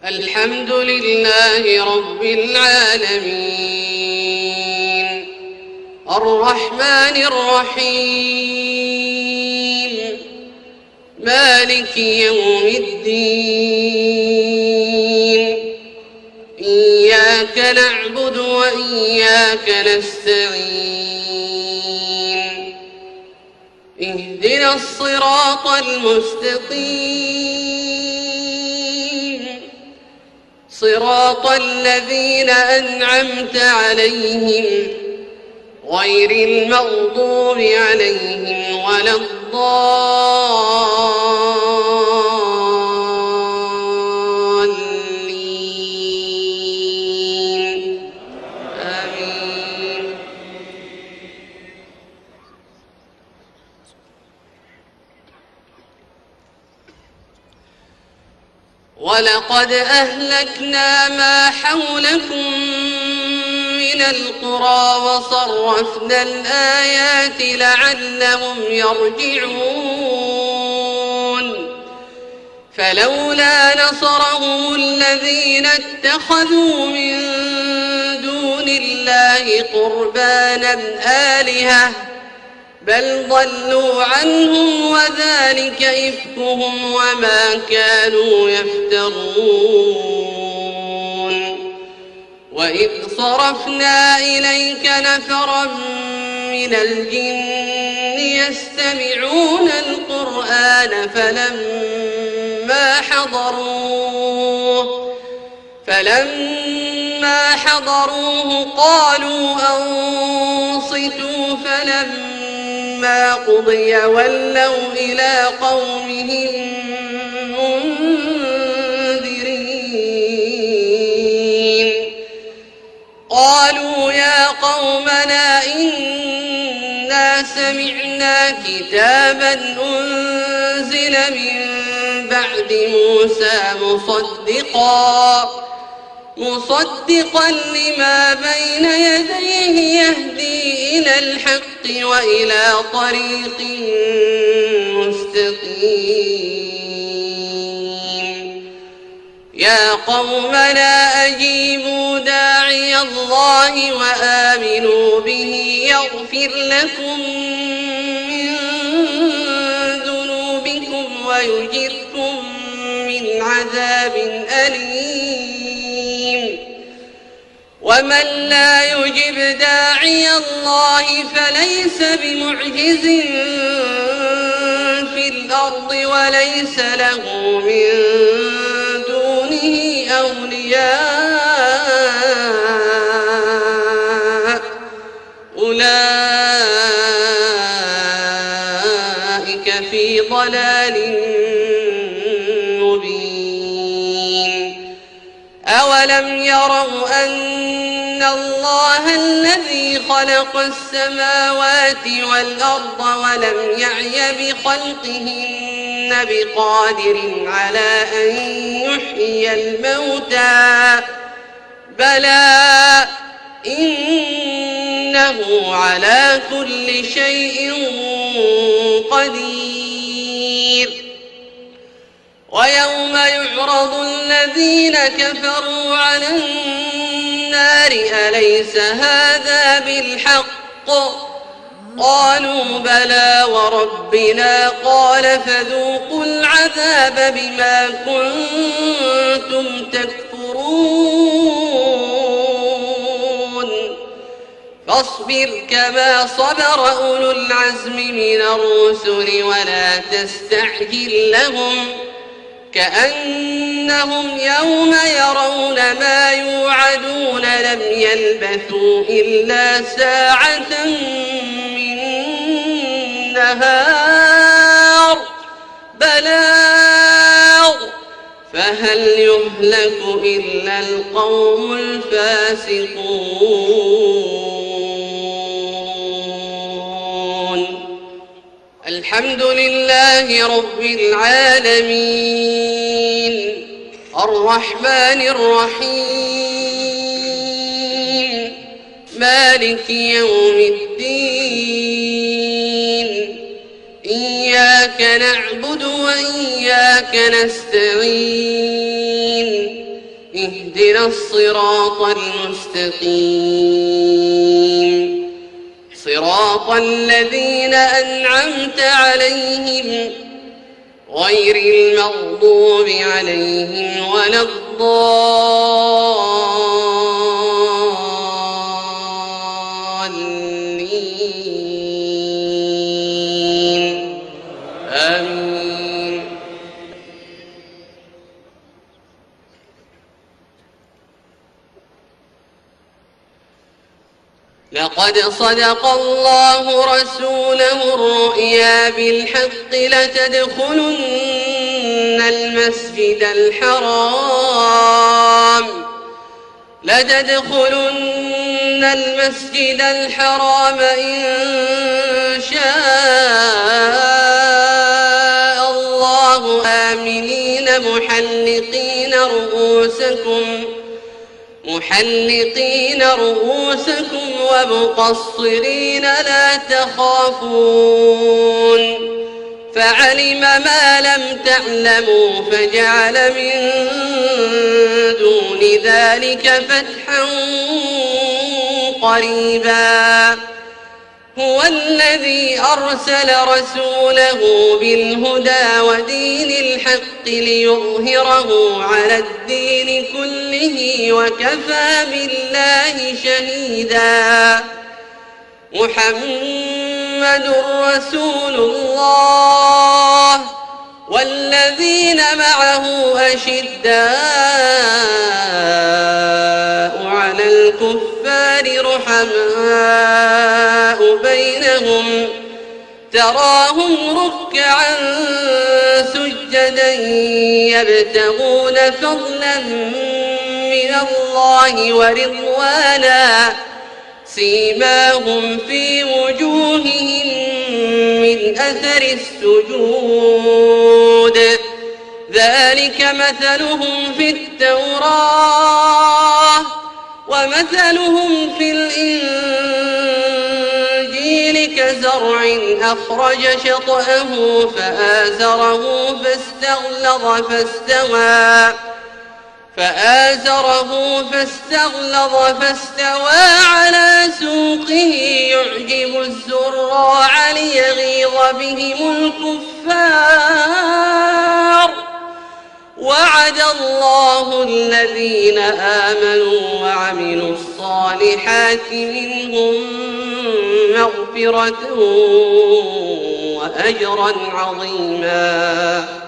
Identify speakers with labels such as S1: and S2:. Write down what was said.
S1: الحمد لله رب العالمين الرحمن الرحيم مالك يوم الدين إياك نعبد وإياك نستعين اهدنا الصراط المستقيم صراط الذين أنعمت عليهم غير المغضوب عليهم ولا الضالين آمين. ولقد أهلكنا ما حولكم من القرى وصرفنا الآيات لعلهم يرجعون فلولا نصرهم الذين اتخذوا من دون الله قربانا آلهة بل ضلوا عنهم وذلك إفكهم وما كانوا يفترون. وإذ صرفنا إليك نفرا من الجن يستمعون القرآن فلما حضروه قالوا أنصتوا فلما قضي ولوا إلى قومهم منذرين قالوا يا قومنا إنا سمعنا كتابا أنزل من بعد موسى مصدقا لما بين يديه يهدي إلى الحق وإلى طريق مستقيم يا قومنا أجيبوا داعي الله وآمنوا به يغفر لكم من ذنوبكم ويجركم من عذاب أليم ومن لا يجب داعي الله فليس بمعجز في الأرض وليس له من دونه أولياء أولئك في ضلال مبين أولم يروا أن الله الذي خلق السماوات والأرض ولم يعي بخلقهن بقادر على أن يحيي الموتى بلى إنه على كل شيء قدير ويوم يعرض الذين كفروا على النار أليس هذا بالحق قالوا بلى وربنا قال فذوقوا العذاب بما كنتم تكفرون فاصبر كما صبر أولو العزم من الرسل ولا تستعجل لهم كأنهم يوم يرون ما يوعدون لم يلبثوا إلا ساعة من نهار بلاغ فهل يهلك إلا القوم الفاسقون. الحمد لله رب العالمين الرحمن الرحيم مالك يوم الدين إياك نعبد وإياك نستعين اهدنا الصراط المستقيم صراط الذين أنعمت عليهم غير المغضوب عليهم ولا الضالين آمين. لقد صدق الله رسوله الرؤيا بالحق لتدخلن المسجد الحرام إن شاء الله آمنين محلقين رؤوسكم ومقصرين لا تخافون فعلم ما لم تعلموا فجعل من دون ذلك فتحا قريبا. هو الذي أرسل رسوله بالهدى ودين الحق ليظهره على الدين كله وكفى بالله شهيدا. محمد رسول الله والذين معه أشداء على الكفار رحماء بينهم تراهم ركعا سجدا يبتغون فضلا من الله ورضوانا سيماهم في وجوههم من أثر السجود ذلك مثلهم في التوراة ومثلهم في الإنجيل كزرع أخرج شطأه فآزره فاستوى على سوقه يعجب الزراع ليغيظ بهم الكفار. وعد الله الذين آمنوا وعملوا الصالحات منهم مغفرة وأجرا عظيما.